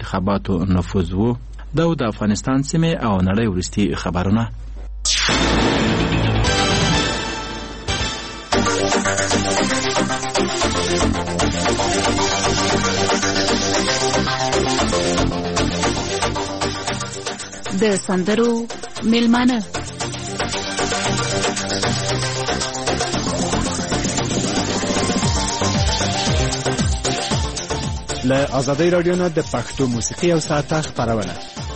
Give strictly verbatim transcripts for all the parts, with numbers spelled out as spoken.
انتخاباتو نفوذ وو. دا د افغانستان سیمې او نړۍ وروستي خبرونه. د سندرو میلمانه له آزادۍ رادیو نه د پښتو موسیقي او ساعته خپرونه.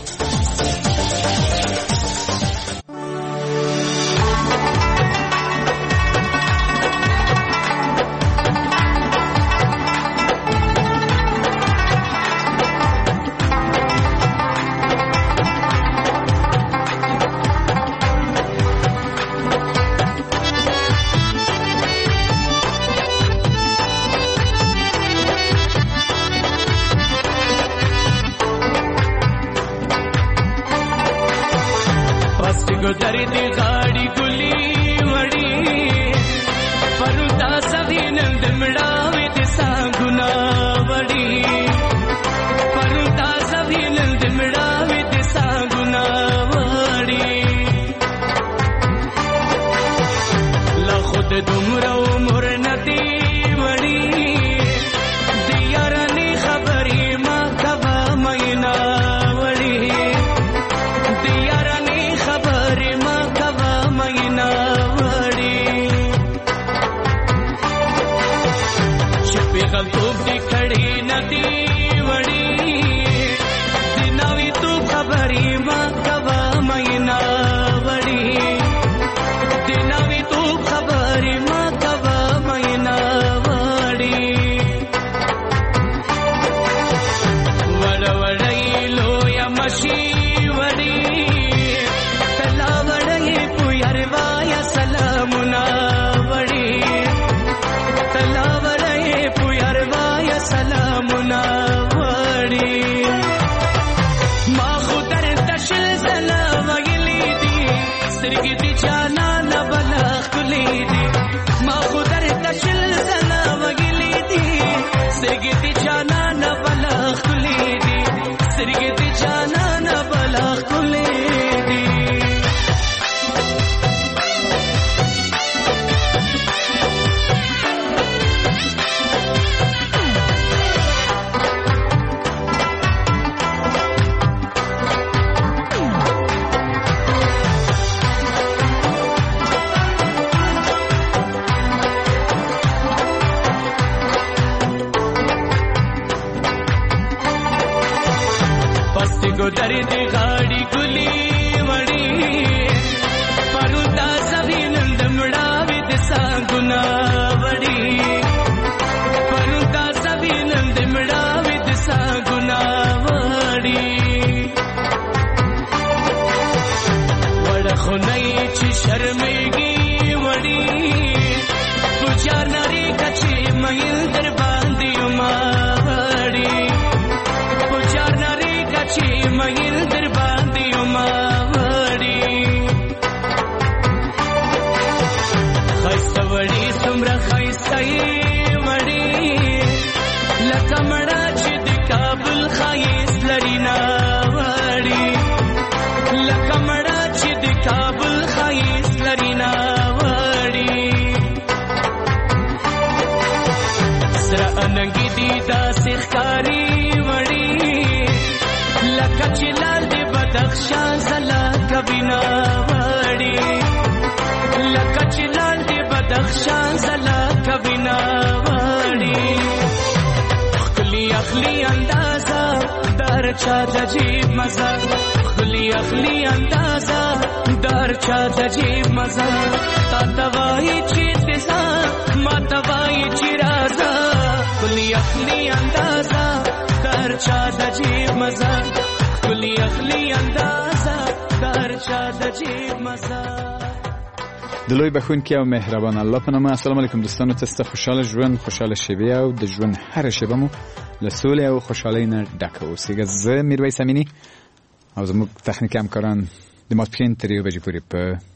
دلوی بخونکی او مهربان الله په نامه. السلام علیکم دوستانو، تاسو خوشاله ژوند خوشاله شوی او د ژوند هر شیبه مو له سولې او خوشحالۍ نه ډک اوسئ. زه میرویس امینی او زموږ تخنیکي همکاران د ماسپښین تر یو بجې پورې په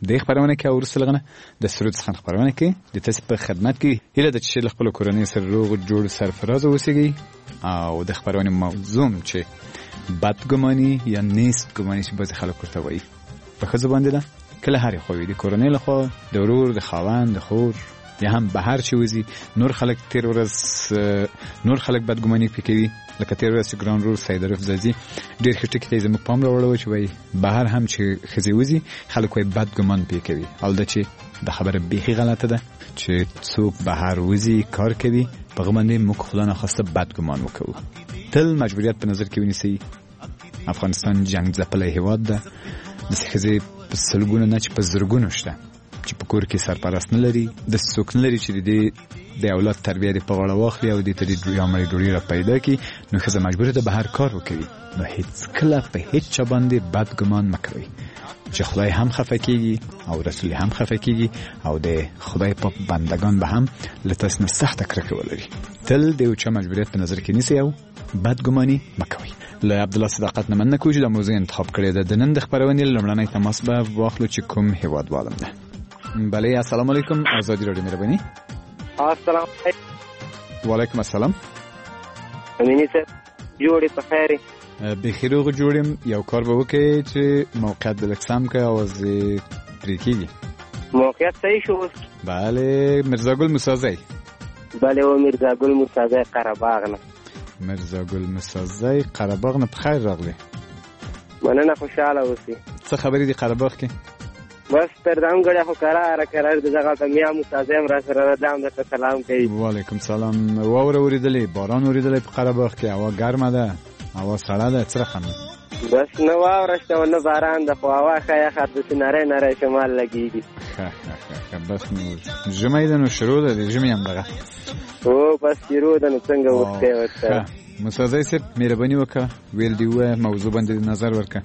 د خبرونه کې ورسره لغنه د سرود څخه خبرونه کې د تاسو په خدمت کې هله د چې خپل کورنۍ سره روغ جوړ سرفراز اوسېږي او د خبرونه موضوع چې بدګماني یا نیست ګماني چې بعض خلک ورته وایي په ښه زبان دي کله هرې خوي د کورنۍ لخوا د ورور د خاوند د خور یا هم بهر چې وزي نور خلک تیر ورځ نور خلک بدګماني کوي لکه تیر ورځ ګران رول سیدرف زازي ډېر ښه ټکی ته زموږ پام راوړو چې وایي بهر هم چې ښځې وزي خلک وایي بدګمان پې کوي او دا چې د خبره بیخي غلطه ده چې څوک بهر وزي کار کوي په هغه باندې موږ خدا نخواسته بدګمان وکړو تل مجبوریت په نظر کې ونیسئ افغانستان جنگ ځپلی هېواد ده داسې ښځې په سلګونو نه چې په زرګونو شته چې په کور کې سرپرست نه لري د څوک نه لري چې د د اولاد تربیه دې په غاړه واخلي او دې ته د عملي ډوډۍ را پیدا کړي نو ښځه مجبوره ده بهر کار وکړي نو هېڅکله په هېڅ چا باندې بد ګمان مه کوئ چې خدای هم خفه کېږي او رسول هم خفه کېږي او د خدای په بندگان به هم له تاسو نه سخته کرکه ولري تل د یو چا مجبوریت په نظر کې نیسئ او بد ګماني مه کوئ له عبدالله صداقت نه مننه کوم چې د موضوع انتخاب کړی ده د نن د خبرونې لومړنی تماس به واخلو چې کوم هیوادوالم ده بله السلام علیکم آزادی رادیو مهرباني السلام وعلیکم السلام امینی صاحب جوړې په خیر بخیر او جوړم یو کار به وکړي چې موقعیت د لکسام کې اواز پرې کېږي موقعیت صحیح شو بله مرزا ګل موسازی بله و مرزا ګل موسازی قرهباغ نه مرزا ګل موسازی قرهباغ نه په خیر راغلی مننه خوشاله اوسئ څه خبرې دي قرهباغ کې بس تر دام غړې خو قرار قرار دغه ته میا موسازی هم را سره دام ته سلام کوي وعلیکم سلام واوره اوریدلې باران اوریدلې په قرهباغ کې هوا ګرمه ده هوا سړه ده څه رقم بس نو واوره شته او نه باران ده خو هوا ښه یخه د نری نری شمال لګېږي ښه ښه ښه بس نو ژمی ده نو شروع ده د ژمي هم دغه او بس شروع ده نو څنګه وخته ورته موسازی صاحب مهرباني وکړه ویل دی وایه موضوع باندې نظر ورکړه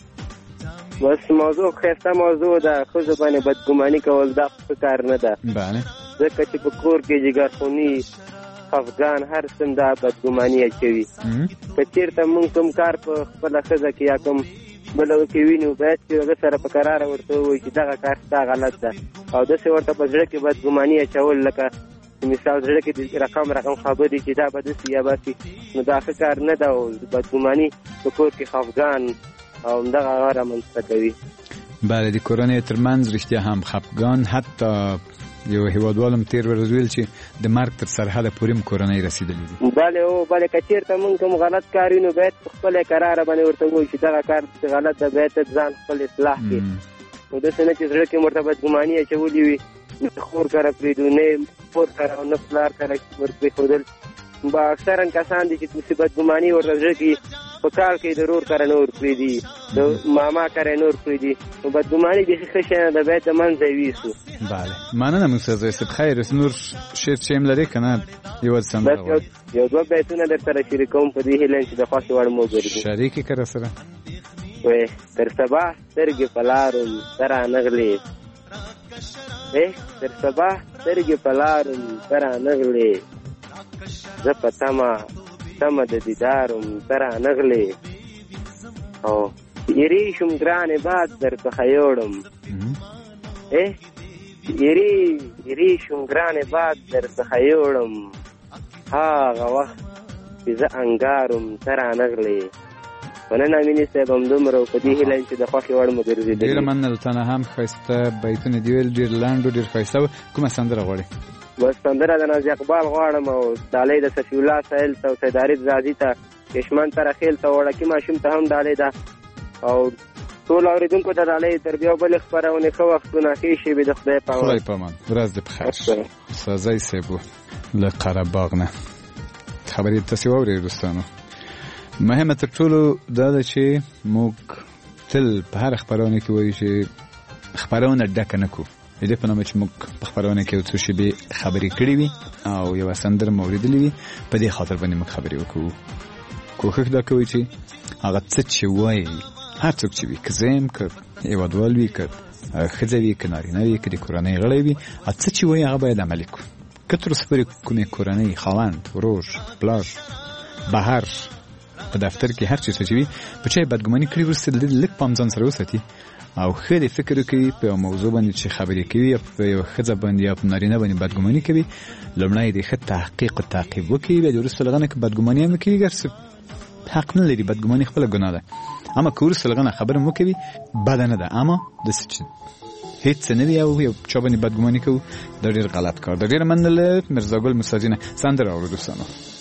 بس موضوع ښایسته موضوع ده ښځو باندې بدګماني کول دا ښه کار نه ده بله ځکه چې په کور کې جګرخوني افغان هر سم دا بدګماني اچوي که چېرته مونږ کوم کار په خپله ښځه کې یا کوم بله کې وینو باید چې هغه سره په کراره ورته ووایي چې دغه کار ستا غلط ده او داسې ورته په زړه کې بدګماني اچول لکه مثال زړه کې د رقم رقم خبرې چې دا به داسې یا باسي نو دا ښه کار نه ده او بدګماني په کور کې خفګان او همدغه هغه رامنځته کوي بله د کورنۍ ترمنځ رښتیا هم خفګان حتی یو هیوادوالم تیر ورځ ویل چې د مرګ تر سرحده پورې هم کورنۍ رسېدلې دي بله او بله که چېرته مونږ کوم غلط کار وي نو باید په خپله کراره باندې ورته ووایو چې دغه کار غلط ده باید ته ځان خپل اصلاح کړي نو داسې نه چې زړه کې ورته بدګماني اچولي وي نه خور کره پرېږدو نه خور کره او نه پلار کره ور پرېښودل با اکثرا کسان دي چې داسې بدګماني ورته زړه کې په کال کې د رور کره نه ور پرېږدي د ماما کره نه ور پرېږدي نو بدګماني بیخي ښه شی نه ده باید د منځه ویسو بله مننه موسازی صاحب خیر نور شعر چې هم لرې که نه یوازې سندره غواړي یو دوه بیتونه در سره شریکوم په دې هیله چې د خوښې وړ مو وګرځي شریک یې که راسره وی تر سبا سترګې په لارم ته رانغلې تر سبا سترګې په لارم ته رانغلې زه په تمه تمه د دیدارم ته رانغلې او یری شم ګرانې باد درڅخه یوړم یری یری شم ګرانې باد درڅخه یوړم هغه وخت چې زه انګارم ته رانغلې مننه امیني صاحب همدومره په دې هیله چې د خوښې وړ مو ګرځېدلي ډېره مننه له تا نه هم ښایسته بیتونه دي ویل ډېر لنډ و ډېر ښایسته و کومه سندره غواړې بس سندره د نازي اقبال غواړم او ډالۍ د صفي الله سایل ته او سید عارف زادي ته کشمن ته رخیل ته وړکي ماشوم ته هم ډالۍ ده او ټول اورېدونکو ته ډالۍ تر بیا بلې خپرونې ښه وختونه ښې شېبې د خدای په امان خدای په امان ورځ دې په خیر سازی صاحب له قرهباغ نه خبرې تاسې واورئ دوستانو مهمه تر ټولو دا ده چې موږ تل په هر خبرونه کې وایو چې خبرونه ډکه نه کړو د دې په نامه چې موږ په خبرونه کې یو څو شیبې خبرې کړې وي او یوه سندره مو اورېدلې وي په دې خاطر باندې موږ خبرې وکړو کوښښ دا کوئ چې هغه څه چې وایي هر څوک چې وي که زه یم که هېوادوال وي که ښځه وي که نارینه وي که د کورنۍ غړی وي هغه څه چې وایي هغه باید عملي کړو که تر اوسه پورې کومې کورنۍ خاوند ورور پلار بهر په دفتر کې هر چیرته چې وي په چا بدګماني کړي ورسته لږ پام ځان سره وساتي او خې دې فکر کوي په موضوع باندې چې خبرې کوي په یو ښځه باندې یا په نارینه باندې بدګماني کوي لومړی دې ښه تحقیق او تعقیب وکړي بیا وروسته لغنه کې بدګماني هم کوي ګرځي حق نه لري بدګماني خپل ګناه ده اما که وروسته لغنه خبره مو کوي بد نه ده اما د څه هیڅ نه دی او یو چا باندې بدګماني کوي دا ډېر غلط کار ده ډېر مننه مرزا ګل مساجینه سندره اورو دوستانو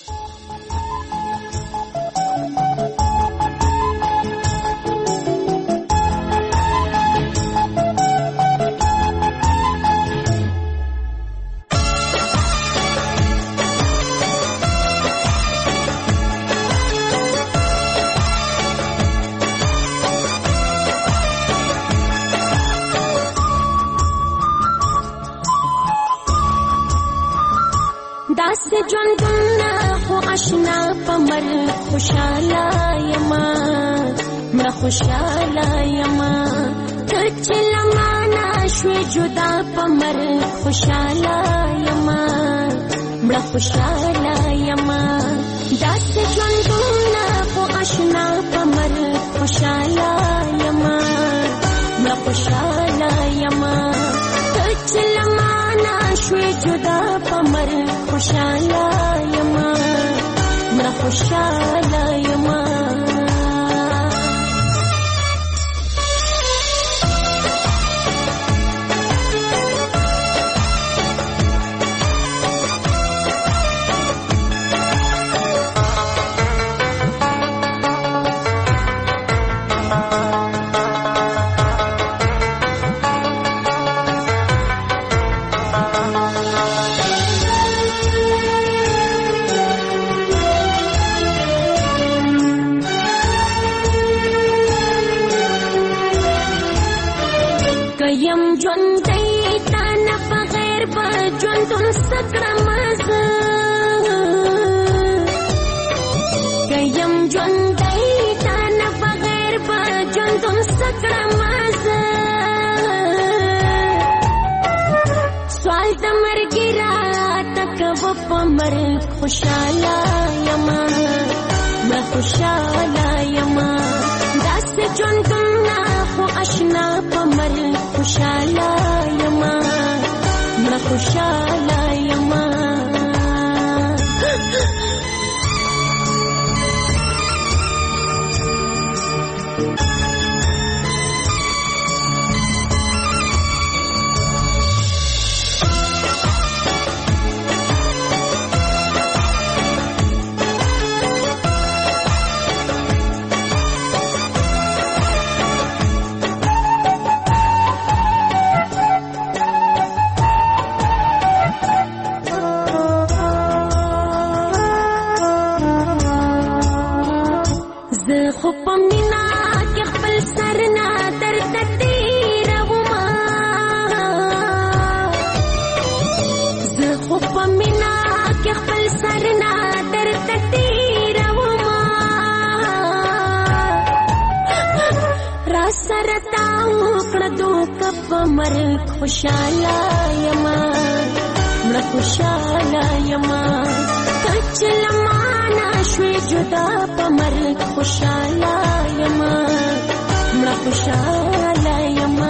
خوشاله یما مړه خوشاله یما کچ لمانا شوي جدا پمر خوشاله یما مړه خوشاله یما داس ژوندونه خو آشنا پمر خوشاله یما مړه خوشاله یما کچ لمانا شوي جدا پمر خوشاله یما مړه خوشاله یما پمر خوشاله یما مړه خوشاله یما داس ژوندونه خو آشنا پمر خوشاله یما مړه خوشاله یما پمر خوشاله یما مړه خوشاله یما کچ لمانا شوي جدا پمر خوشاله یما مړه خوشاله یما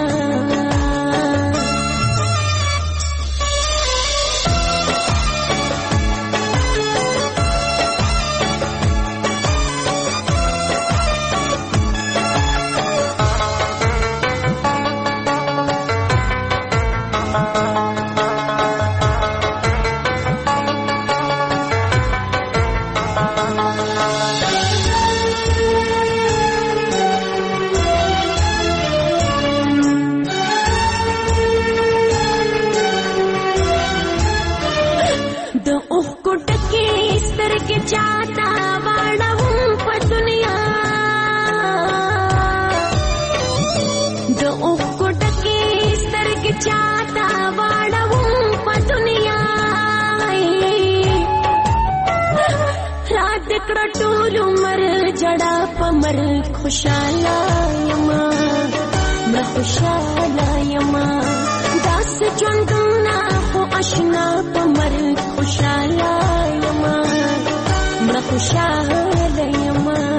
پمر خوشاله یما مړه خوشاله یما داس ژوندونه خو آشنا پمر خوشاله یما مړه خوشاله یما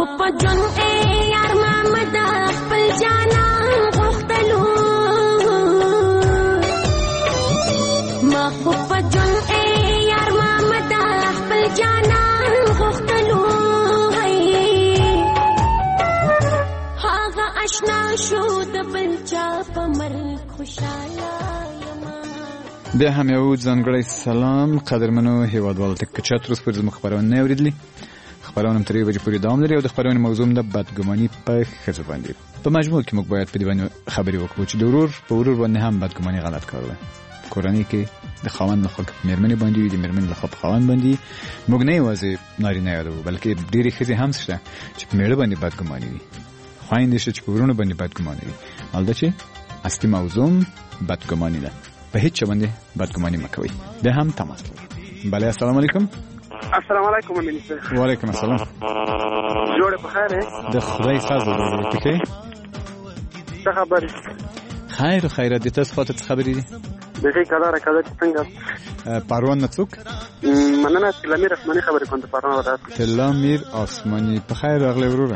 خو په ژوند ای یار محمد خپل جانان غوښتلو ما خو په ژوند ای یار محمد خپل جانان غوښتلو هغه آشنا شو د بل چا په مرګ خوشاله بیا هم یو ځانګړی سلام قدرمنو هیوادوالو ته که چا تر اوسه پورې زموږ خپرونه نه اورېدلي خپرونه هم تر یوې بجې پورې دوام لري او د خپرونې موضوع هم د بدګماني په ښځو باندې په مجموع کې موږ باید په دې باندې خبرې وکړو چې د ورور په ورور باندې هم بدګماني غلط کار ده کورنۍ کې د خاوند لخوا په مېرمنې باندې وي د مېرمنې لخوا په خاوند باندې موږ نه یوازې نارینه یادوو بلکې ډېرې ښځې هم شته چې په مېړه باندې بدګماني وي خویندې شته چې په ورونو باندې بدګماني وي البته چې اصلي موضوع بدګماني ده په هیڅ چا باندې بدګماني مه کوئ د هم تماس لرو بله السلام علیکم السلام علیکم امین صاحب وعلیکم السلام جوړه په خیر د خدای فضل دی ټیکې څه خبرې خیر خیرات دې تاسو خاطر څه خبرې دي دغه کلاره کله څنګه پروان نه څوک مننه تلامیر اسماني خبرې کوم ته پروان ورات تلامیر اسماني په خیر راغلی وروره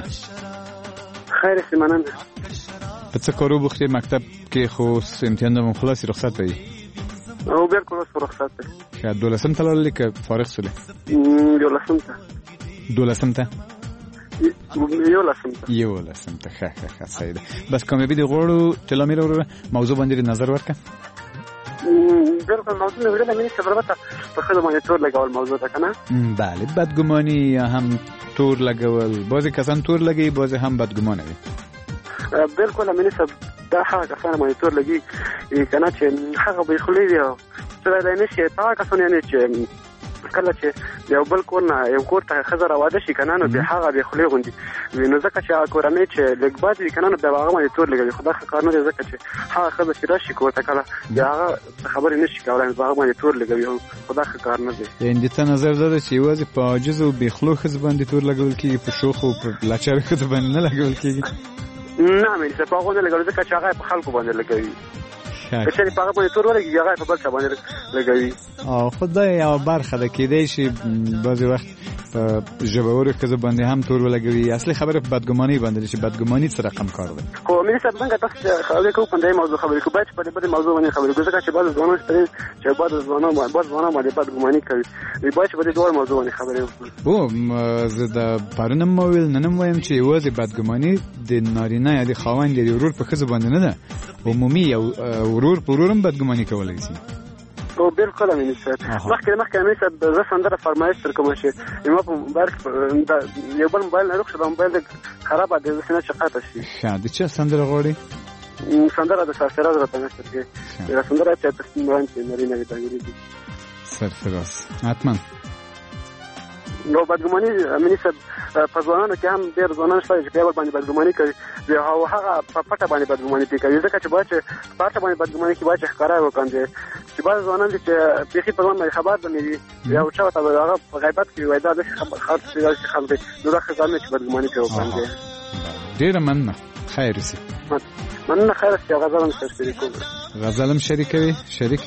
خیر سي مننه په څه کارو بوختې مکتب کې خو امتحان د خلاصي رخصت وي او بالکل اوس رخصت دی ښه دولسم ته لاړلې که فارغ شولې یولسم ته دولسم ته یولسم ته یولسم ته ښه ښه ښه صحیح ده بس کامیابي دې غواړو تلامیر وروره موضوع باندې نظر ورکړه بالکل موضوع مې ویله مې صبر وته په خپل باندې تور لګول موضوع ده کنه بله بدګماني هم تور لګول بعضې کسان تور لګي بعضې هم بدګمانه وي بالکل امین صاحب دا هغه کسان باندې تور لګي کنه چې هغه به خولې دی او څه دی نه شي تا کسان یې چې کله چې یو بل کور نه یو کور ته خزر واده شي کنه نو به هغه به خولې غوندي نو ځکه چې کورنۍ چې لګباد وي کنه نو به هغه باندې تور لګي خدا کار نه دی ځکه چې هغه خزر چې راشي کور ته کله هغه خبرې نشي کولای هغه باندې تور لګي خدا کار نه دی یعنی ته نظر ده چې یوازې په عاجز او بخلو خز باندې تور لګول کیږي په شوخ او په لاچر خز باندې نه لګول کیږي نه مې څه په غوډه لګول ځکه چې هغه په خلکو باندې لګوي چې په هغه باندې تور ولګي هغه په بل څه باندې لګوي او خدای یو برخه ده کېدای شي بعضې وخت په ژبورو ښځو باندې هم تور ولګوي اصلي خبره په بدګماني باندې چې بدګماني څه رقم کار دی خو مې صاحب څنګه تاسو خبرې کوو په دې موضوع خبرې کوو باید په دې باندې موضوع باندې خبرې کوو ځکه چې بعض ځوانان چې بعض ځوانان بعض ځوانان باندې بدګماني کوي باید په دې ډول موضوع باندې خبرې وکړو او زه د پرونم مویل نن وایم چې یوازې بدګماني د نارینه یا د خاوند د ورور په ښځو باندې نه ده عمومي یو ورور په ورور هم بدګماني کولی شي او بالکل امین صاحب مخکې مخکې امین صاحب زه سندره فرمایش تر کوم شي ما په موبایل یو بل موبایل نه روښه موبایل خراب دی زه نه چقاته شي ښه د چا سندره غواړي سندره د سرفراز راته نشته کې دا سندره چې تاسو باندې نارینه وي تاګری سرفراز حتما نو بدګماني امین صاحب په ځوانانو کې هم ډېر ځوانان شته چې په باندې بدګماني کوي او هغه په پټه باندې بدګماني کوي ځکه چې باید په پټه باندې بدګماني کوي باید ښکاره وکړي چې بعض ځوانان چې بيخي په ځوان باندې خبر نه وي یو چا ته هغه په غیبت کې وای دا د خبر خاص چې خلک نو راخه ځان چې بدګماني کوي وکړي ډېر مننه خیر سي مننه خیر سي غزلم شریکو غزلم شریکوي شریک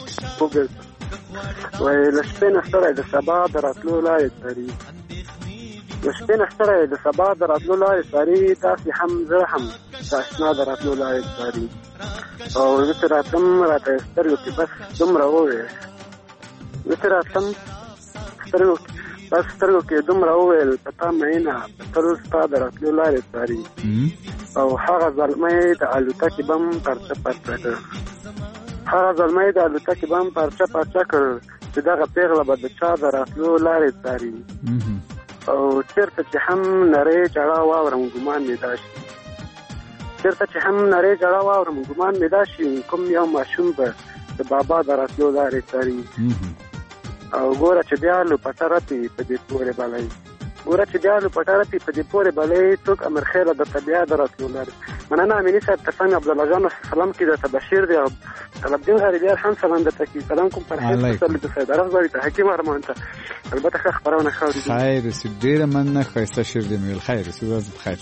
وای لشپې نستره د سبا دراتلو لای تاری لشپې نستره د سبا دراتلو لای تاری تاسو هم زه هم تاسو دراتلو لای تاری او زه راتم راته سترګو کې بس دومره وې زه راتم سترګو بس سترګو کې دومره وې پتا مې نه تر ستا دراتلو لای تاری او هغه ظلمې د الوتکې بم پرچا پرچا هغه ظلمې د الوتکې بم پرچا پرچا کړ چې دغه پیغله به د چا د راتلو لارې څاري او چېرته چې هم نرۍ جړه واورم ګمان مې دا شي چېرته چې هم نرۍ جړه واورم ګمان مې دا شي کوم یو ماشوم به د بابا د راتلو لارې څاري او ګوره چې بیا لوپټه رپي په دې پورې بلۍ ګوره چې بیا لوپټه رپي په دې پورې بلۍ څوک امر خیره درته بیا د راتلو لارې مننه امیني صاحب ترڅنګ عبدالله جان سلام کې درته بشیر دی او طلبدین غریبیار هم سلام درته کوي سلام کوم پر هیڅ سره د سید عرب زاري ته حکیم ارمان ته البته ښه خبرونه ښه اورېدل خیر سي ډېره مننه ښایسته شعر دې مې ویل خیر سي ورځ بخیر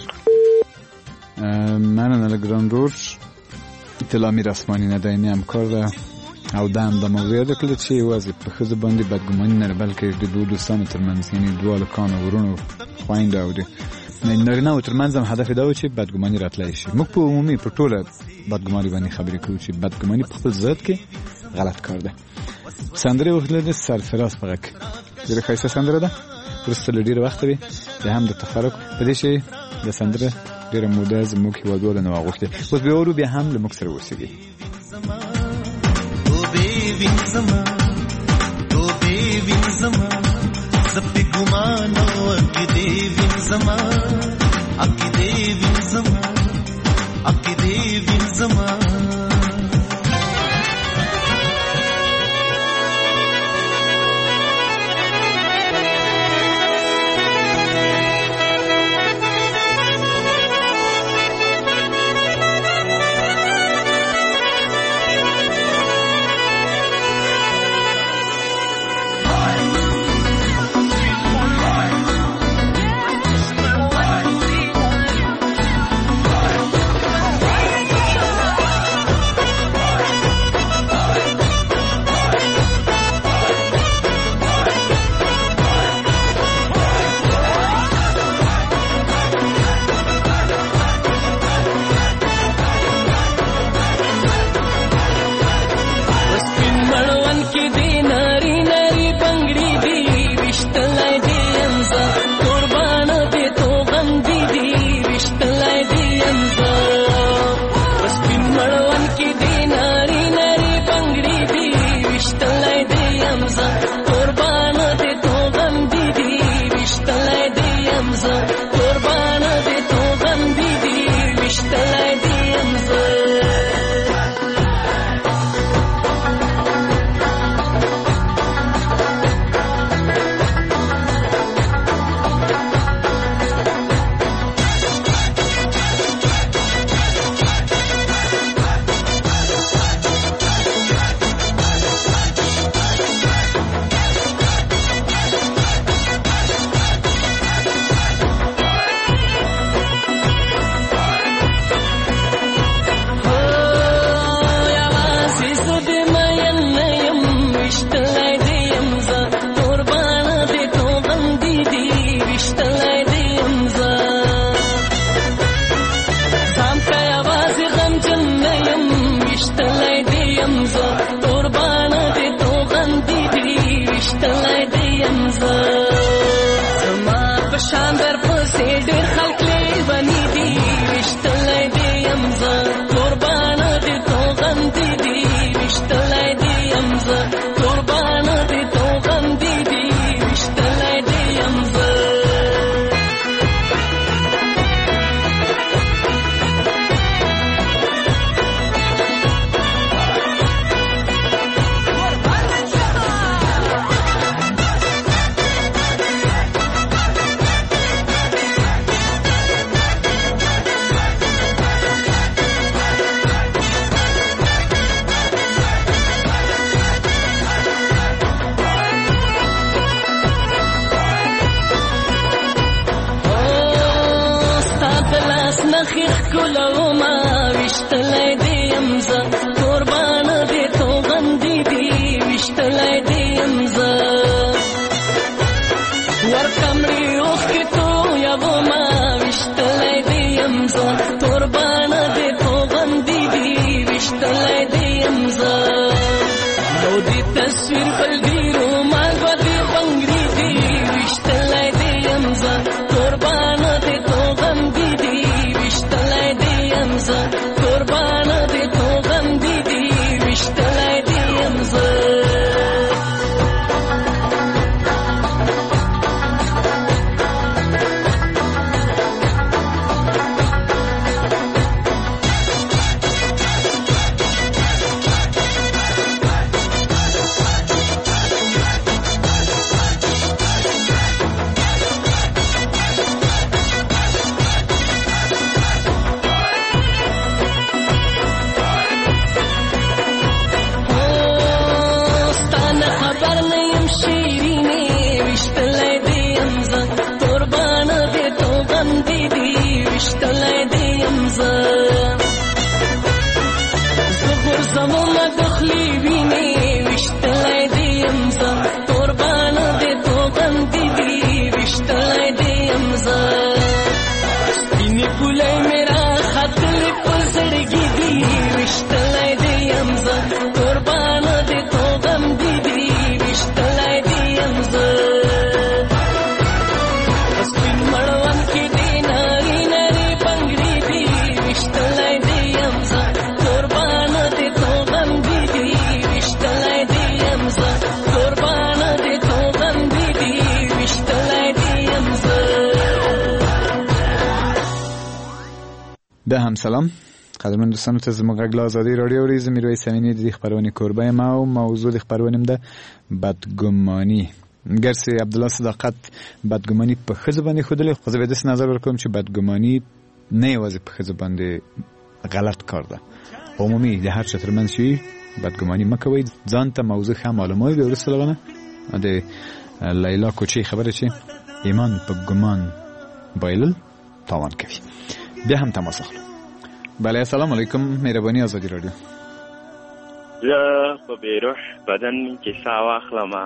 مننه له ګران ورور تلامیر اسماني نه دایمي همکار ده او دا هم د موضوع یاده کړله چې یوازې په ښځو باندې بدګماني نه بلکې د دوو دوستانو تر منځ یعنې دواړو کانو ورونو خویندو او د نارینه او ترمنځ هم هدف دا و چې بدګماني راتلای شي. موږ په عمومي په ټوله بدګماني باندې خبرې کوو چې بدګماني په خپل ذات کې غلط کار ده. سندره وغوښتله د سرفراز په غږ ډېره ښایسته سندره ده. وروسته له ډېره وخته وي بیا هم د تفرق په دې چې د سندره ډېره موده زموږ هېوادواله نه واغوښتې. اوس بیا ورو بیا هم له موږ سره اوسېږي. زپی ګمان او کې دی وین زما اکی دی وین زما اکی دی وین زما بیا هم سلام قدرمن دوستانو ته زموږ غږ له ازادي راډیو اورئ. میرویس امینی د دې خپرونې کوربه یم او موضوع د خپرونې ده بدګماني. ګرسي عبدالله صداقت بدګماني په ښځو باندې ښودلې، خو زه به داسې نظر ورکوم چې بدګماني نه یوازې په ښځو باندې غلط کار ده، عمومي د هر چا ترمنځ شي بدګماني مه کوئ. ځان ته موضوع ښه معلوموئ. بیا وروسته له هغه نه د لیلا کوچۍ خبره چې ایمان په ګمان بایلل تاوان کوي. بیا هم تماس اخلو. بله السلام علیکم، مهرباني ازادي راډیو. زه په بیروح بدن کې ساه واخلمه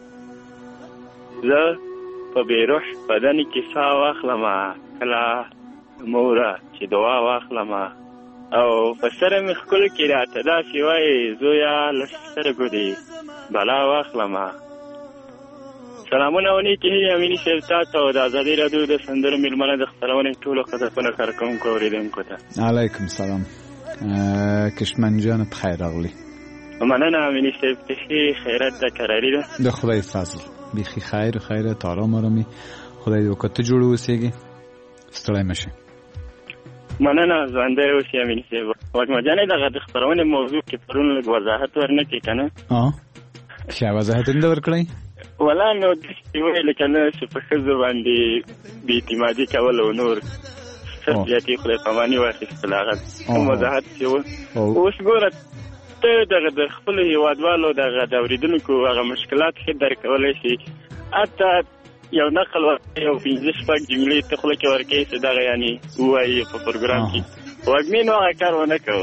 زه په بیروح بدن کې ساه واخلمه کله موره چې دعا واخلمه او په سره مې ښکلو کې راته داسې وایي زویه له سترګو دې بلا واخلمه. سلامونه او نیکې هیلې امیني صاحب تا ته او د ازادي راډیو د سندرو میلمنه د خپرونې ټولو خدمتونه کارکوونکو اورېدونکو ته علیکم سلام. کشمن جان بخیر راغلی. مننه امیني صاحب، بیخي خیرت ده کراري ده د خدای فضل، بیخي خیر خیرت آرام آرامي خدای دې وکړي ته جوړ اوسېږي، ستړی مه شې. مننه ژوندی اوسې امیني صاحب. وږمه جانې دغه د خپرونې موضوع کې پرون لږ وضاحت ورنه کړې که نه؟ ښه وضاحت یې نه ده ورکړی؟ ولا نو داسې ویل که نه چې په ښځو باندې بې اعتمادي کول او نور څه زیاتې خدای پاماني واخیستل، هغه کوم وضاحت چې و. اوس ګوره ته دغه د خپلو هېوادوالو دغه د اورېدونکو هغه مشکلات ښه درک کولی شي. حتی یو نقل ورکوي یو پنځه شپږ جملې ته خوله کې ورکوي چې دغه یعنې ووایي په پروګرام کې. وږمې نو هغه کار ونه کوو.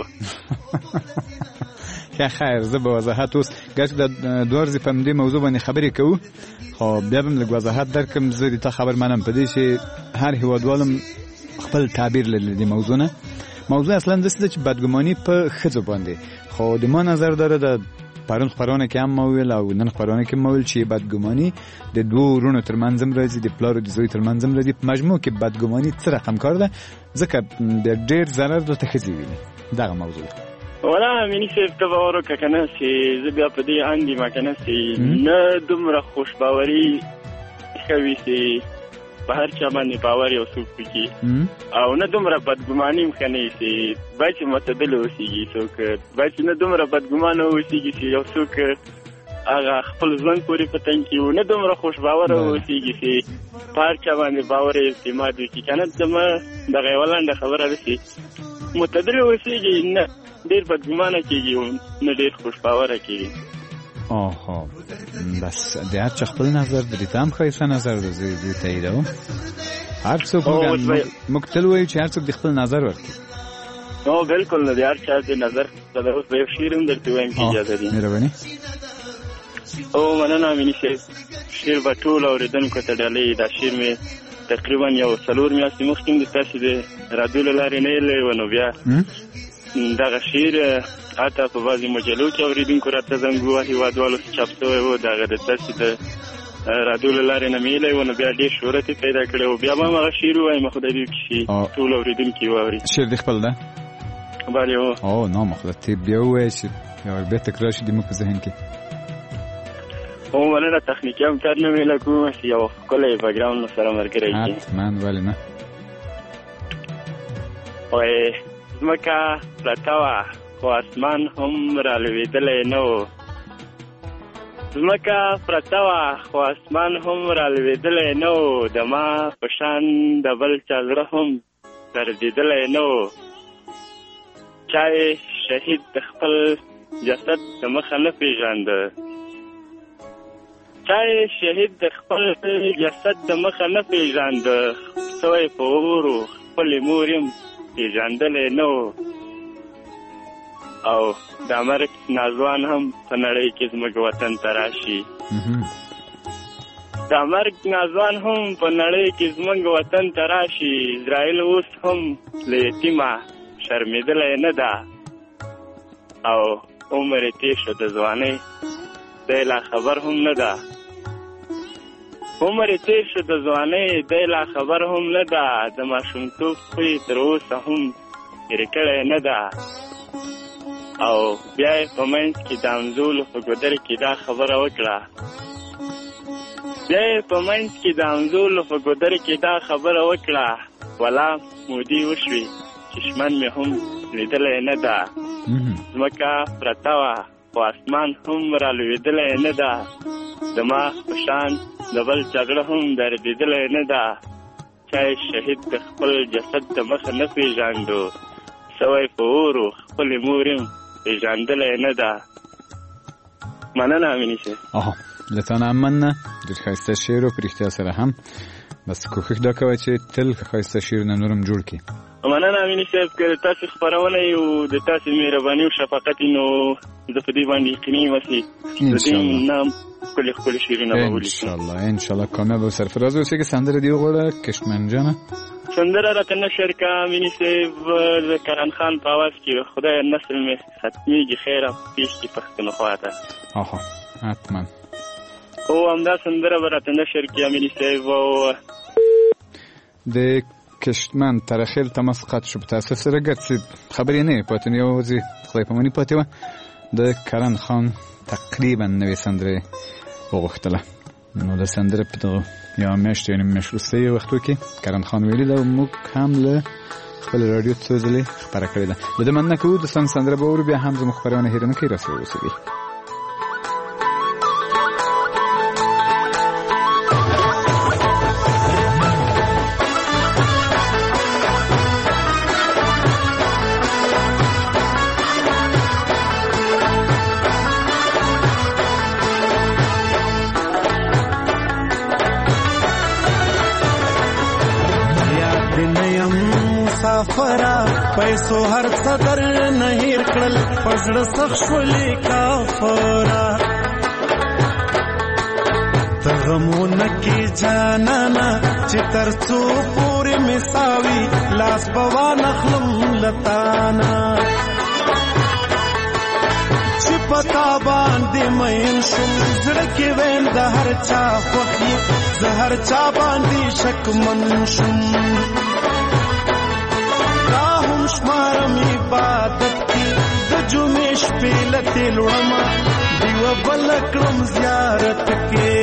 ښه خیر، زه به وضاحت اوس ګرچې د دوه ورځې په همدې موضوع باندې خبرې کوو، خو بیا به م لږ وضاحت درکړم. زه د تا خبر منم په دې چې هر هېوادوالم خپل تعبیر لري د موضوع نه. موضوع اصلا داسې ده چې بدګماني په ښځو باندې، خو د ما نظر داره د پرون خپرونه کې هم ما وویل او نن خپرونه کې ما وویل چې بدګماني د دوو وروڼو ترمنځ هم راځي، د پلار او د زوی ترمنځ هم راځي. په مجموع کې بدګماني څه رقم کار ده، ځکه د ډېر ضرر دلته ښځې ویني. دغه موضوع ده. ولا امیني صاحب ته به ور وکړه که نه چې زه بیا په دې اند یم که نه چې نه دومره خوشباوري ښه وي چې په هر چا باندې باور یو څوک وکړي، او نه دومره بدګماني هم ښه نه وي چې باید چې معتدل اوسېږي څوک، باید چې نه دومره بدګمانه اوسېږي چې یو څوک هغه خپل ژوند پورې په تنګ کړي، او نه دومره خوشباوره اوسېږي چې په هر چا باندې باور یې اعتماد وکړي. که نه زما دغه یوه لنډه خبره ده چې معتدل اوسېږي، نه ډېر بدګمانه کېږي او نه ډېر خوشباوره کېږي. آها بس د هر چا خپل نظر د دې ته هم ښایسته نظر ده، زه دې تاییدوم. هر څوک موږ تل وایو چې هر څوک د خپل نظر ورکړي. نو بلکل نه د هر چا د نظر څه اوس به یو شعر هم درته وایم که اجازه دي. مهرباني. او مننه امیني صاحب. شعر به ټولو اورېدونکو ته ډالۍ. دا شعر مې تقریبا یو څلور میاشتې مخکې هم د تاسې د راډیو له لارې نه ایلی و، نو بیا دغه شعر حتی په بعضې مجلو کې اورېدونکو راته زنګ ووهي هېوادوالو چاپ شوی و، د هغه د تاسې د راډیو له لارې نه مې ایلی و، نو بیا ډېر شهرت یې پیدا کړی و. بیا به هم هغه شعر ووایم، خدای دې وکړي چې ټول اورېدونکي واوري. شعر دې خپل ده؟ بلې هو. او نام خدای ته بیا ووایه چې یو بیا تکرار شي زموږ په ذهن کې. او مننه تخنیکي هم کار نه میله کوم چې یو ښکلی بګراونډ سره ملګری کړي. حتما، ولې نه. وایي ځمکه پرته وه خو اسمان هم رالوېدلی نه و، ځمکه پرته وه خو اسمان هم رالوېدلی نه و، د ما په شان د بل چا زړه هم دردېدلی نه و، چا یې شهید د خپل جسد د مخه نه پېژانده، چا یې شهید د خپل جسد د مخه نه پېژانده، سوی په اورو خپلې مور یم پېژندلی نه و، او دا مرګ ناځوان هم په نړۍ کې زموږ وطن ته راشي، دا مرګ ناځوان هم په نړۍ کې زموږ وطن ته راشي، اسرائیل اوس هم له یتیمه شرمېدلی نه ده، او عمر یې تېر شو د ځوانۍ دی لا خبر هم نه ده، عمر یې تېر شو د ځوانۍ دی لا خبر هم نه ده، د ماشومتوب خوی تر اوسه هم هېرې کړی نه ده، او بیا یې په منځ کې د همزولو په ګودر کې دا خبره وکړه، بیا یې په منځ کې د همزولو په ګودر کې دا خبره وکړه، ولا مودې وشوې چې کشمن مې هم لیدلی نه ده ځمکه پرته وه خو اسمان هم رالوېدلی نه ده زما په شان د بل جګړه هم دردېدلی نه ده چا یې شهید د خپل جسد د مخه نه پېژاندو سوی په اورو خپلې مور یم پېژندلی نه ده مننه امیني صاحب آها له تا نه هم مننه ډېر ښایسته شعر و په رښتیا سره هم بس کوښښ دا کوه چې تل ښایسته شعرونه نور هم جوړ کړي مننه امیني صاحب که د تاسې خپرونه یو د تاسې مهرباني او شفقت نو زه په دې باندې یقیني یم چې د دې نه ښکلي ښکلي شعرونه به ولیکم انشاءالله انشاءالله کامیاب او سرفراز اوسې که سندره دې وغواړه کشمن جانه سندره راته نشر که امیني صاحب د کرن خان په اواز کې خدای نسل مې ختمیږي خیره پیش کې پښتون خواته آها حتما او همدا سندره به راته نشر کې امیني صاحب او د کشمن ترخیل تماس قطع شو په تاسف سره ګرد چې خبرې نه پاتې نو یوازې خدای پاماني پاتې وه د کرن خان تقریبا نوې سندره وغوښتله نو د سندره په دغه یوه میاشت یعنې میاشت وروسته وختو کې کرن خان ویلي ده موږ هم له خپل راډیو څو ځلې خپره کړې ده له ده مننه کوو دوستان سندره به اورو بیا هم زموږ خپرونه هېره نه کوي راسره اوسئ مسافرا پیسو هر صدر نهیر کړل پزړه سخت شولې کافرا تغمونه کې جانانا چې تر څو پورې مساوي لاس بوا نخلم لتانا چې پتا باندې مین شم زړه کې وین د هر چا خوښي زهر چا باندې شک من شم شمارم عبادت کی د جمعې شپې لته لوړما دیو بل کړم زیارت کې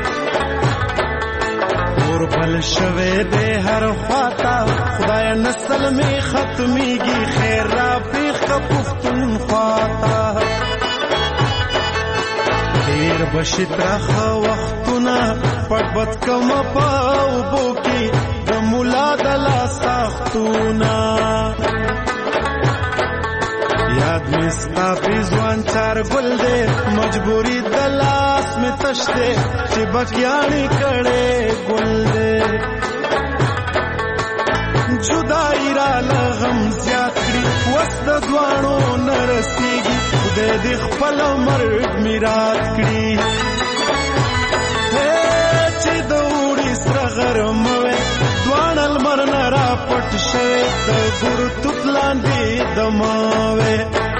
اور بل شوه دې هر خواتا خدای نسل می ختميږي خیر را پیخ پختون خواتا ډیر بشترخ وختونه پټبت کم پاو بوکی د مولا د لاس تختونه یاد میں ستا ځوان چار ګل دے مجبوری د لاس میں تشتے چې بکیانی کړي ګل دے جدائی را لغم زیات کړي وست دوانو نرسیږي خدای دې خپل مرګ میراث کړي چې د وړي سره غرم وې دوانل مرن را پټ شوه د ګور توپلاندې دماوې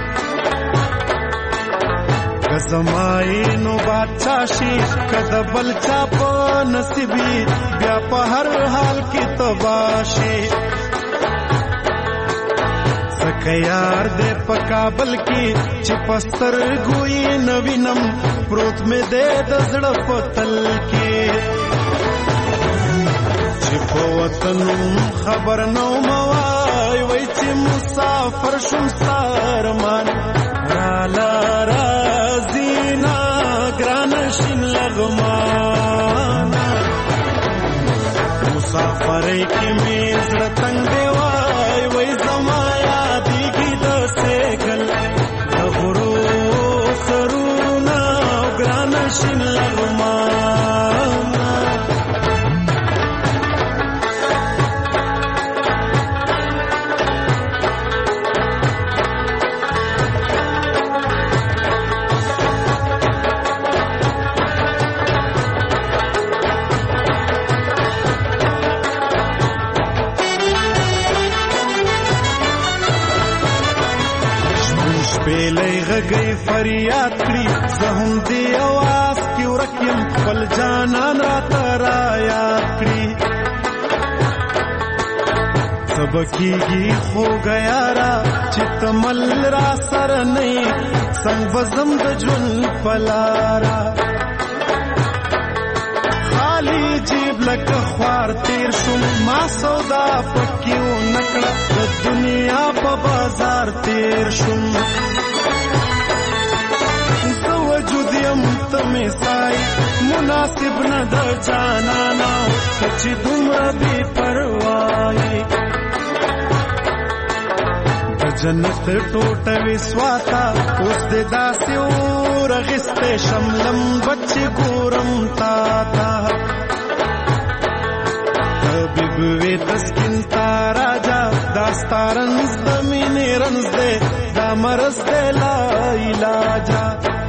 زمای نو بادشاہي کده بل چا په نصیبي بیا په هر حال کې تباشي سکه یار دې په کابل کې چې پستر ګوي نوینم پروت مې دې د زړه پتل کې چې په وطن خبر نو موای وای چې مسافر شم سارمان را لارا زینا گرانشین لغمان مسافرې کې مې زړه تنګ دی وای وای زما یادېږي د سیګل د غرو سرونه گرانشین لغمان بیلې غږی فریاد کړي زهم دی आवाज کې ورکیم خپل جانان را تر یاد کړي سب کیږي خو غیا را چې تمل را سر نه څنګه وزم د جون پلارا خالی جیب لکه خوار تیر شم ما سودا پکې و نکړه د دنیا په بازار تیر شم زه وجود یم ته مې سای مناسب نه د جانانا چې دومره بې پروایي د جنت ټوټه وې سواتا اوس دې داسې ورغستې شملم بچې ګورم تا تا طبیب وې تسکین تا راجا داستا رنز د مینې رنز دې دا مرض دې لا علاجا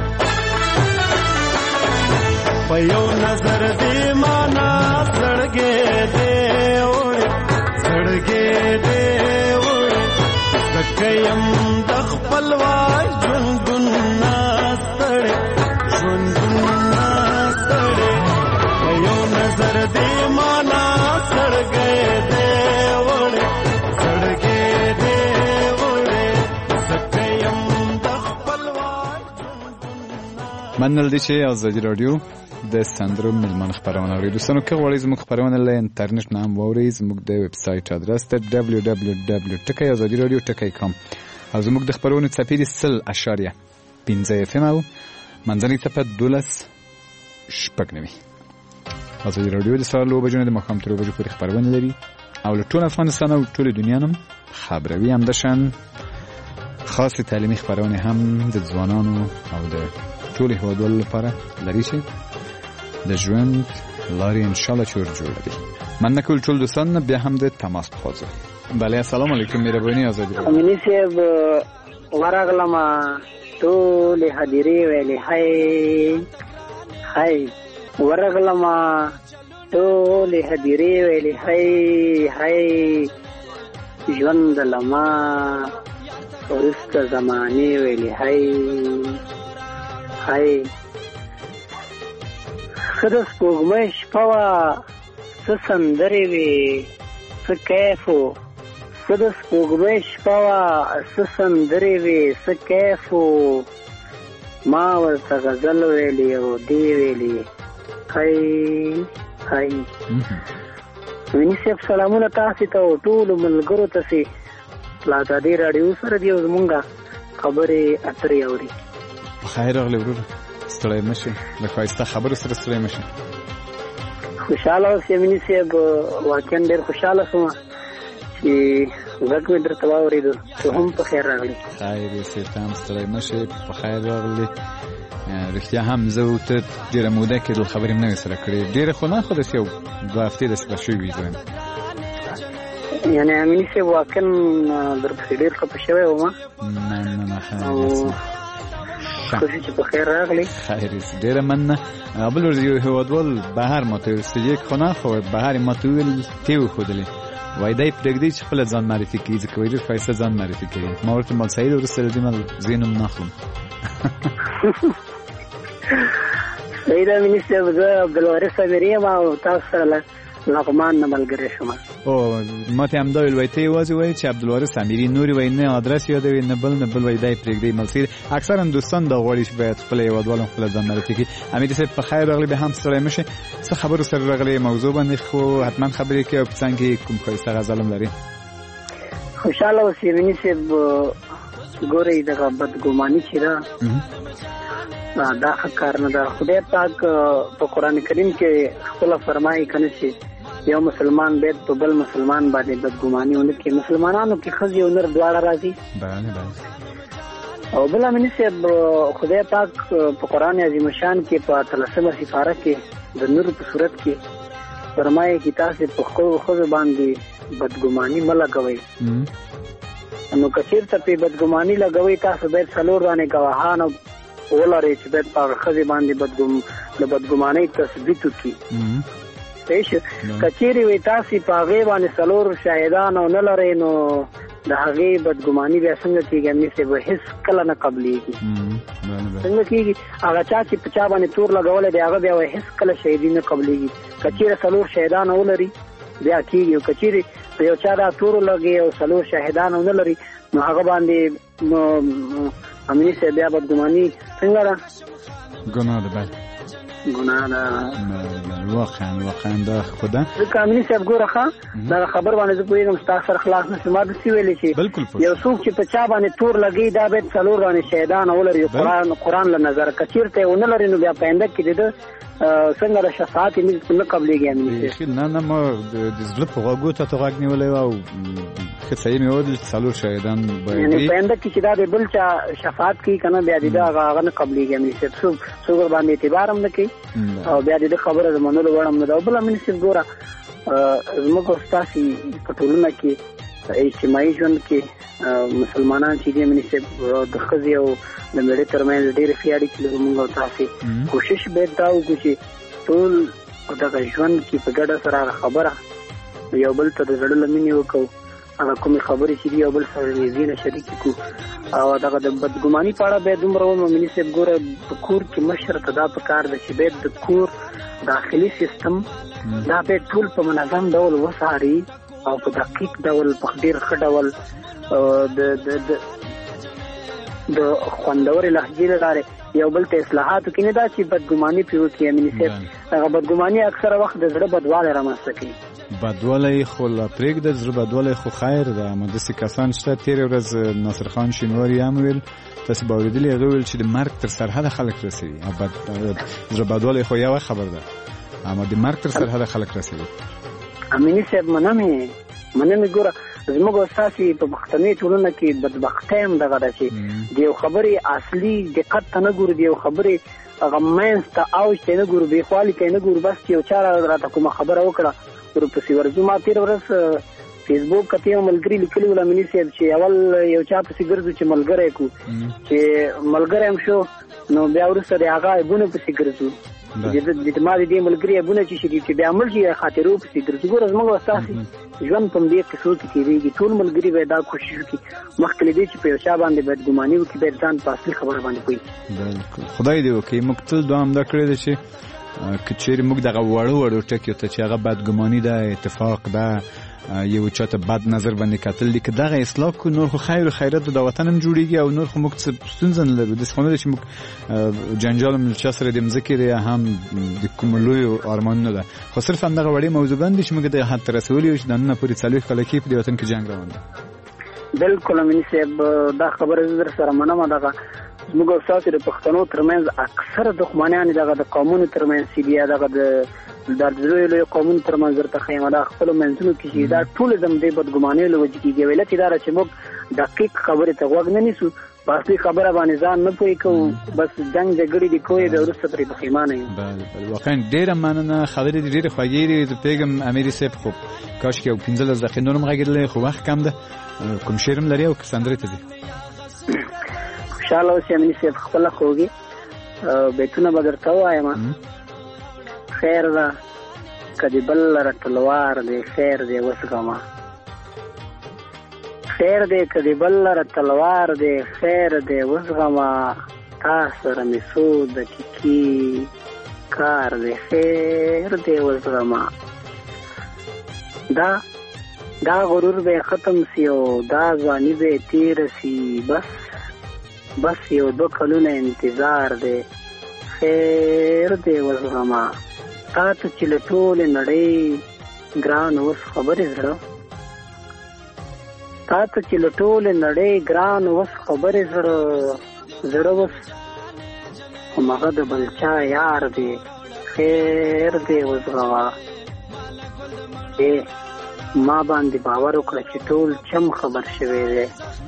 په یو نظر دې مانا سړګې دې وړې سړګې دې وړې زکیم د خپل وای ژوندون ناستړې ژوندون ناستړې په یو نظر دې مانا سړګې دې وړې سړګې دې وړې زکیم د خپل وای ژوندون منل دي چې ازادي رادیو د سندرو ملمن خبرونه لري. دوستانو که غواړئ زموږ خبرونه له انټرنیټ نه هم واورئ، زموږ د ویب سایټ ادرس ته دبلیو دبلیو دبلیو ټکی ازادي رادیو ټکی کام او زموږ د خبرونو څپې دي سل اشاریه پنځه اف ام او منځنۍ څپه دولس شپږ نوي. ازادي رادیو د سهار له اوه بجو نه د ماښام تر اوه بجو پورې خبرونه لري او له ټول افغانستان او ټولې دنیا نه خبروي. همداشان خاصې تعلیمي خبرونه هم د ځوانانو او د ټولو هیوادوالو لپاره لري چې د ژوند لارې انشاءالله چور جوړ دي. من نکول ټول دوستان بیا هم د تماس بخوازه. بله السلام علیکم مهرباني ازادي رادیو. امینی صاحب ورغلم ټول حاضرې ویلې هاي هاي ورغلم ټول حاضرې ویلې هاي هاي ژوند لما ورسته زمانه ویلې هاي هاي خدای سپوږمۍ شپه وه څه سندرې وې څه کیف و خدای سپوږمۍ شپه وه څه سندرې وې څه کیف و ما ورته غزل ویلې او دې ویلې هی هی ویني صاحب سلامونه تاسې ته او ټولو ملګرو تاسې لا ازادي راډیو سره دي او زمونږ خبرې اترې اوري. بخیر راغلی وروره ستړی مه شې د ښایسته خبرو سره ستړی مه شې. خوشحاله اوسې امیني صاحب واقعا ډېر خوشحاله شوم چې غږ مې درته واورېدو ته هم په خیر راغلی. خیر اوسې ته هم ستړی مه شې په خیر راغلی. رښتیا هم زه ورته ډېره موده کېدل خبرې مې نوې سره کړې ډېره خو نه خو داسې یو دوه هفتې داسې به شوي وي زه یعنې امیني صاحب واقعا درپسې ډېر خفه شوی وم. نه نه نه خیر خوشی چې په خیر راغلی. خیر ډېره مننه. بل ورځ یو هېوادوال بهر ماته ویل یک خو نه خو بهر یې ماته وویل ته یې وښودلې وایي دی پرېږدئ چې خپله ځان معرفي کوي ځکه وایي ډېر ښایسته ځان معرفي کوي. ما ورته مال سعید وروسته له دې مال زه نوم نه اخلم. صحیح ده امیني صاحب زه عبدالوارث امري یم او تاسو سره لغمان نه ملګری شوم. او ما ته همدا ویل وایي ته یوازې وایي چې عبدالوارث امري نورې وایي نه آدرس یادوي نه بل نه بل وایي دی پرېږدئ ملسید. اکثرا دوستان دا غواړي چې باید خپله هېوادوال هم خپله ځان معرفي کړي. امیر صاحب په خیر راغلی بیا هم ستړی مه شې څه خبرو سره راغلی موضوع باندې خو حتما خبرې کوي او په څنګ کې کوم ښایسته غزل هم لري. خوشحاله اوسې امیني صاحب ګورئ دغه بدګماني چې ده دا ښه کار نه ده. خدای پاک په قرآن کریم کې خپله فرمایي که نه چې یو مسلمان باید په بل مسلمان باندې بدګماني ونه کړي. مسلمانانو کې ښځې او نر دواړه راځي. او بل امیني صاحب خدای پاک په قرآن عظیم شان کې په اتلسمه سپاره کې د نور په صورت کې فرمایي چې تاسې په ښځو باندې بدګماني مه لګوئ. نو که چېرته پرې بدګماني لګوئ تاسو باید څلور دانې ګواهان ولرئ چې باید په هغه ښځې باندې د بدګمانۍ تثبیت وکړي. صحیح شه که چېرې وایي تاسې په هغې باندې څلور شاهدان او نه لرئ نو د هغې بدګماني بیا څنګه کېږي امیر صاحب هېڅ کله نه قبلېږي. څنګه کېږي هغه چا چې په چا باندې تور لګولی دی هغه بیا وایي هېڅ کله شهیدي نه قبلېږي. که چېرې څلور شاهدان ولري بیا کېږي او که چېرې په یو چا دا تور لګي او څلور شاهدان ونه لري نو هغه باندې امیر صاحب بیا بدګماني څنګه ده؟ ګناه ده. بله ګناه ده. واقعا واقعا دا خدا ځکه امیني صاحب ګوره ښه دا خبر باندې زه پوهېږم ستا سره خلاص نه شم. ما داسې ویلې چې یو څوک چې په چا باندې تور لګوي دا باید څلور باندې شهیدان ولري قرآن قرآن له نظره که چېرته یې ونه لري نو بیا په آینده کې د ده څنګه د شفاعت یې نه قبلېږي امیني صاحب. نه نه ما د زړه په غوږو ته ته غوږ نیولی و او ښه صحیح مې وویل چې څلور شهیدان به یعنې په آینده کې چې دا د بل چا شفاعت کوي که نه بیا د ده هغه نه قبلېږي امیني صاحب. څوک څوک ورباندې اعتبار هم نه کوي او بیا د ده خبره د منلو وړ هم نه ده. او بل امیني صاحب ګوره زموږ او ستاسې په ټولنه کې اجتماعي ژوند کې مسلمانان چې دي امیني صاحب د ښځې او د مېړه ترمنځ ډېرې ښې اړیکې لري. موږ او تاسې کوشش باید دا وکړو چې ټول دغه ژوند کې په ګډه سره هغه خبره یو بل ته د زړه له مینې وکړو، هغه کومې خبرې چې دي یو بل سره نږدې نه شریکې کړو. او دغه د بدګماني په اړه باید دومره وم امیني صاحب ګوره په کور کې مشر ته دا پکار ده چې باید د کور داخلي سیستم دا باید ټول په منظم ډول وڅاري او په دقیق ډول په ډېر ښه ډول د د خوندورې لهجې له لارې یو بل ته اصلاحات وکړي، نه دا چې بدګماني پرې وکړي امیني صاحب. هغه بدګماني اکثره وخت د زړه بدوالی رامنځته کوي. بدوالی خو لا پرېږده، زړه بدوالی خو خیر ده. اما داسې کسان شته، تېرې ورځ ناصر خان شینواري هم ویل، تاسې به اورېدلي، هغه ویل چې د مرګ تر سرحده خلک رسوي. زړه بدوالی خو یوه خبر ده، اما د مرګ تر سرحده خلک رسوي. امیني صاحب منمې منمې ګوره زموږ او ستاسې په پښتني ټولنه کې بدبختۍ هم دغه ده چې د یو خبرې اصلي دقت ته نه ګورو، د یو خبرې هغه منځ ته اوج ته نه ګورو، بېخوالي ته نه ګورو. بس چې یو چا راته کومه خبره وکړه ورپسې ورځو. ما تېره ورځ فیسبوک کتې یو ملګري لیکلي ول امیني صاحب چې اول یو چا پسې ګرځو چې ملګری کړو، چې ملګری هم شو نو بیا وروسته د هغه عیبونه پسې ګرځو. ما د دې ملګري عیبونه چې شي چې بیا عمل شي خاطرو پسې ګرځو. ګوره زموږ او ستاسې ژوند په همدې قصو کې تېرېږي. ټول ملګري باید دا کوشش وکړي مخکې له دې چې په یو چا باندې بدګماني وکړي، باید ځان په اصلي خبره باندې پوه کړي. خدای دې وکړي. موږ تل دعا همدا کړې ده چې که چېرې موږ دغه وړو وړو ټکیو ته چې هغه بدګماني ده، اتفاق ده، یو چاته بد نظر باندې کتل دي، که دغه اصلاح کو نور خو خیر و خیرات د وطن هم جوړیږي او نور خو موږ څه ستونزه نه لرو. داسې خو نه ده چې موږ جنجال هم له چا سره د مځکې دی هم د کومو لویو ارمانونه ده، خو صرف همدغه وړې موضوعګان دي چې موږ دغه حد ته رسولي یو چې د ننه پورې څلوېښت کاله کې په دې وطن کې جنګ روان دی. بلکل امیني صاحب دا خبره زه در سره منم. دغه زموږ او ستاسې د پښتنو ترمنځ اکثره دښمنیانې دغه د قومونو ترمنځ چې دي، دغه د د لویو لویو قومونو ترمنځ درته ښیم دا خپلو منځونو کې چې دا ټول زم دې بدګمانیو له وجې کېږي. علت یې دا ده چې موږ دقیق خبرې ته غوږ نه نیسو، په اصلي خبره باندې ځان نه پوهې کوو، بس جنګ جګړې دي کوی بیا وروسته پرې پښیمانه یو. واقعا ډېره مننه، خبرې دې ډېرې خوږې دي. زه پوهېږم امیري صاحب خو کاشکې یو پنځلس دقیقې نور هم غږېدلی، خو وخت کم ده. کوم شعر هم لري او که سندرې ته ځي؟ خوشحاله اوسې امیني صاحب، خپله خوږې بیتونه به درته ووایم. خیر ده که د بل لره تلوار دی، خیر دی وزغمه. خیر دی که د بل لره تلوار دی، خیر دی وزغمه. تا سره مې څو دقیقې کار دی، خیر دی وزغمه. دا دا غرور به ختم سی او دا ځواني به تېره سي، بس بس یو دو کلونه انتظار دی، خیر دی وزغمه. تا ته چې له ټولې نړۍ ګران اوس خبرې زړه، تا ته چې له ټولې نړۍ ګران اوس خبرې زړه، زړه اوس همغه د بل چا یار دی، خیر دی وزغمه. ای ما باندې باور وکړه چې ټول چم خبر شوی دی،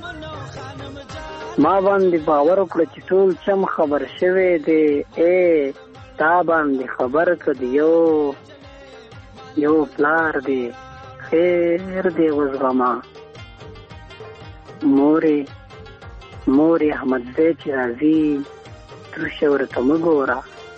ما باندې باور وکړه چې ټول چم خبر شوی دی. ای تا باندې خبر کړ یو یو پلار دی، خیر دی وزغمه. مورې مورې احمدزی چې راځي تروشه ورته مه ګوره،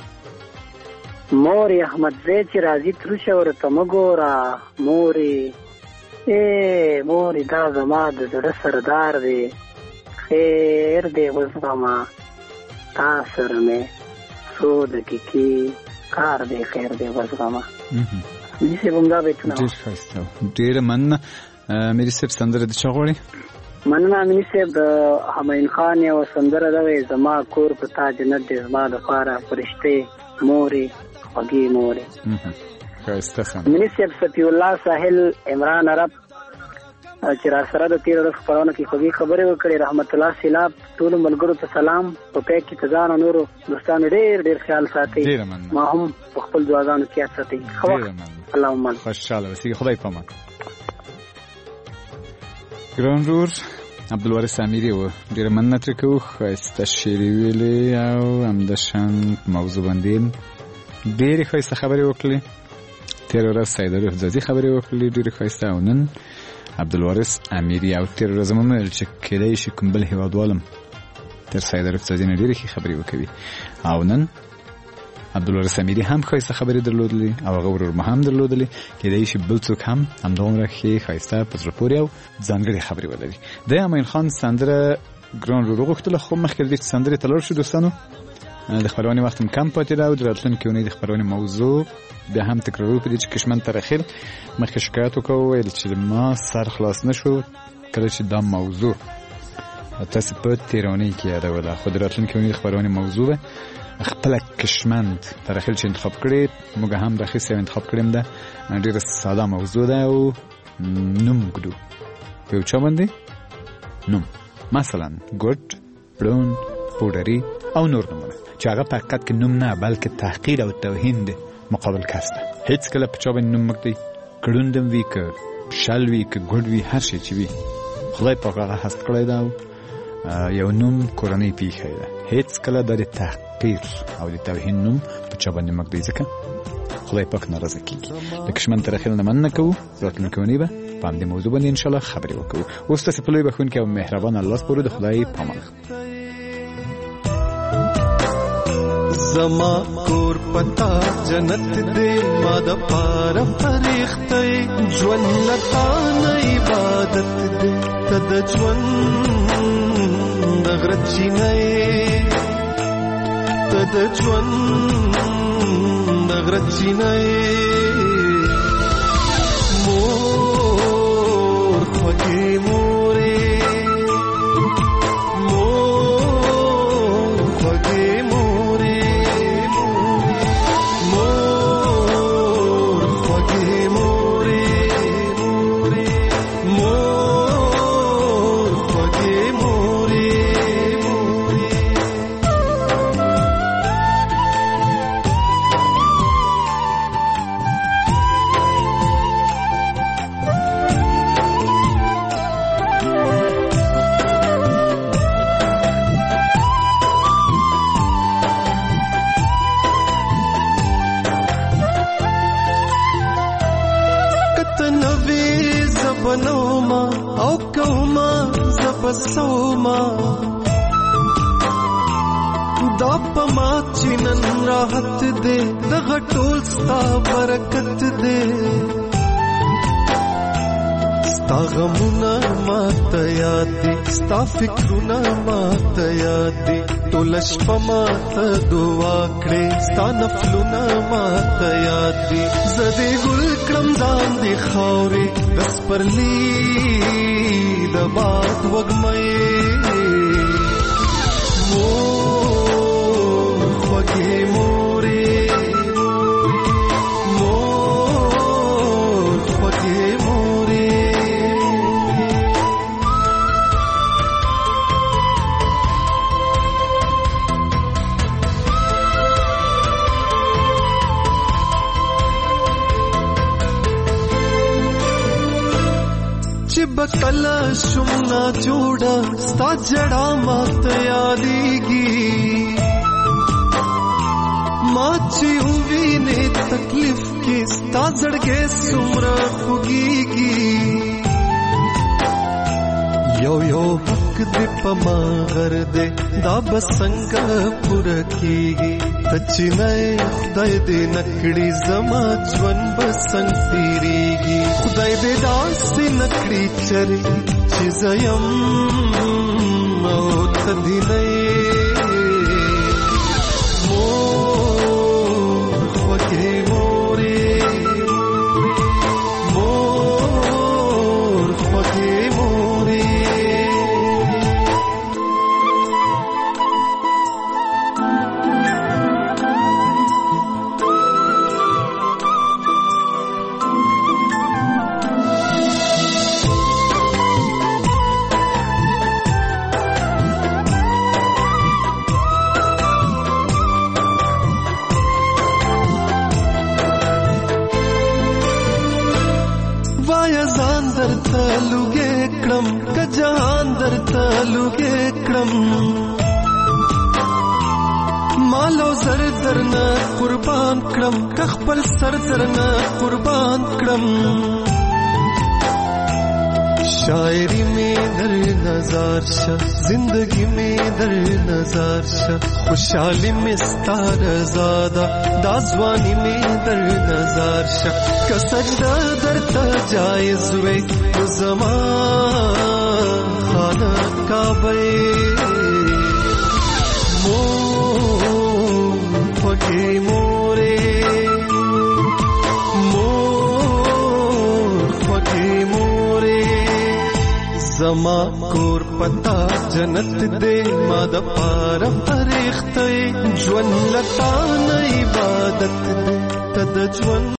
مورې احمدزی چې راځي تروشه ورته مه ګوره. مورې ای مورې دا زما د زړه سردار دی، خیر دی وزغمه. تا سره مې څو دقیقې کار دی، خیر دی وزغمه. امیني صاحب همدا بیتونه ډېر ښایسته، ډېره مننه. امیني صاحب سندره د چا غواړې؟ مننه امیني صاحب، د حمین خان یوه سندره ده، زما کور په تا جنت دی زما دپاره فرشتې مورې خوږې مورې. ښایسته خان منی صاحب صفي الله ساحل عمران عرب چې را سره د تیر ورځ خبرونه کې خوږې خبرې وکړې. رحمت الله سیلاب ټول ملګرو ته سلام. په پای کې تزان نورو دوستانو ډېر ډېر خیال ساتي. ما هم په خپل دعاګانو کې یاد ساتي. خو اللهم خوشاله اوسئ. خدای پامان. ګران ورور عبدالوارث امیری و ډېره مننه ترې کوو. ښایسته شعرې ویلې او همداشان موضوع باندې ډېرې ښایسته خبرې وکړلې. تېره ورځ سیدالي حجازي خبرې وکړلې ډېرې ښایسته، او نن عبدالوارث امیری. او تېره ورځ مې ویل چې کېدای شي کوم بل هېوادوالم تر سیدالي حجازي نه ډېرې ښې خبرې وکوي، او نن عبدالوارث امیری هم ښایسته خبرې درلودلې او هغه ورور مو هم درلودلې. کېدای شي بل څوک هم همدومره ښې ښایسته په زړه پورې او ځانګړې خبرې ولري. د امین خان سندره ګران ورور وغوښتله، خو مخکې له دې چې سندرې ته لاړ شو دوستانو، د خپرونې وخت هم کم پاتې ده او د راتلونکې اونۍ د خپرونې موضوع بیا هم تکرارو په دې چې کشمن ترخیل مخکې شکایت وکړو ویل چې ما سر خلاص نه شو کله چې دا موضوع تاسې په تېرونۍ کې یادوله، خو د راتلونکې اونۍ د خپرونې موضوع به خپله کشمند ترخیل چې انتخاب کړې موږ هم راخیستې او انتخاب کړې ده. ډېره ساده موضوع ده او نوم ږدو په یو چا باندې نوم، مثلا ګډ، پړون، پوډري او نور نومونه چې هغه په حقیقت کې نوم نه بلکې تحقیر او توهین دی مقابل کس ده. هیڅ کله په چا باندې نوم مږدئ، کړوندم وي که شل وي که ګډ وي هر شی چې وي خدای پاک هغه هست کړی ده او یو نوم کورنۍ پیښی ده. هیڅ کله د تحقیر او د توهین نوم په چا باندې مږدئ ځکه خدای پاک ناراضه کیږي. د کشمن ترخیل نه مننه کوو. راتلونکې اونۍ به په همدې موضوع باندې انشاءالله خبرې وکړو. اوس تاسې په لوی بښونکي او مهربان الله سپارو. د خدای پامان. زما کور پتا جنت دے ما د پاره فرښتې ژوند لتا نه عبادت دے تد ژوند دغرچی نه تد ژوند دغرچی نه مور خوږې مورې مور خوږې مورې سوما دا پما چینن راحت دے دغه ټول ستا برکت دے ستا غمونه ماته یاد دي ستا فکرونه ماته یاد دي ټول شپه ماته دعا کړې ستا نفلونه ماته یاد دي زه دې ګل کړم ځان دې خاورې د سپرلي د باد وږمې مور خوږې مورې مور خوږې مورې بکلا شمنا جوڑا ستا جڑا مات یادیگی ماچی ہوئی نے تکلیف کی ستا زڑگے سمرا خوگیگی یو یو حق دے پما غر دے دا بسنگ پورا کیگی تچی نئے خدای دے نکڑی زما جون بسنگ تیریگی خدای دے داسی نکڑی چری چیزایم موت دی نئے مور خوږې مورې مور خوږې مورې وایا ځان درته لوګې کړم که جهان درته لوګې کړم مالو زر درنه قربان کړم که خپل سر درنه قربان کړم شاعری میں در نظر شا زندگی میں در نظر شا خوشحالی میں ستار زادہ دازوانی میں در نظر شا کا سجدہ در تا جائز وے زمان خانہ کعبے مون پھگے مورے مون پھگے مورے زما کور پتا جنت دے ما د پار فرښتې ژوند لتا نه عبادت دے تد ژوند